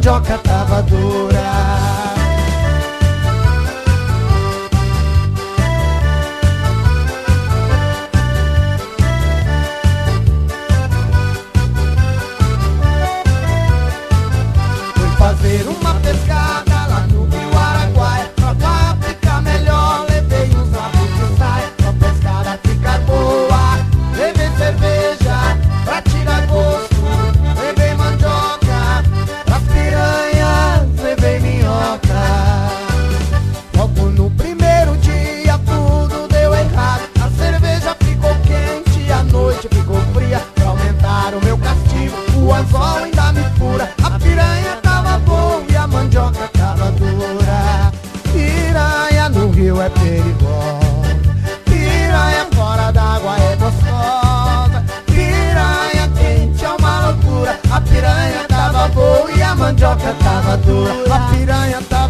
mandioca tava dura. Fazer uma pescada lá no Rio Araguaia, pra ficar melhor, levei uns lápis de saia. Pra pescada ficar boa, levei cerveja pra tirar gosto, levei mandioca pras piranhas, levei minhoca. Logo no primeiro dia tudo deu errado, a cerveja ficou quente, a noite ficou fria. Pra aumentar o meu castigo, o anzol ainda me fura. A piranha tava bom e a mandioca tava dura. Piranha no rio é perigosa, piranha fora d'água é gostosa, piranha quente é uma loucura. A piranha tava boa e a mandioca tava dura. A piranha tava